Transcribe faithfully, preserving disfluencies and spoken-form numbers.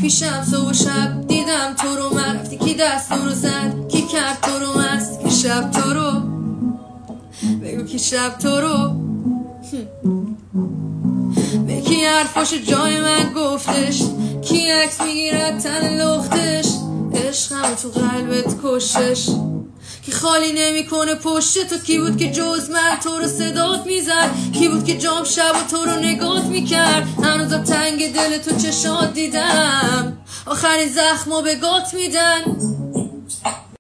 پیشم صبح و شب دیدم تو رو، من رفتی کی دست رو زد، کی کرد تو رو مست، کی شب تو رو بگو، کی شب تو رو به کی حرفاشو جای من گفتش، کی عکس میگیرد تن لختش، عشقم تو قلبت کشش، کی خالی نمیکنه پشت تو، کی بود که جز من تو رو صدات میزد، کی بود که جام شب و تو رو نگات میکرد، هنوزم تنگ دل تو چشات دیدم، آخرین زخما به گات میدن.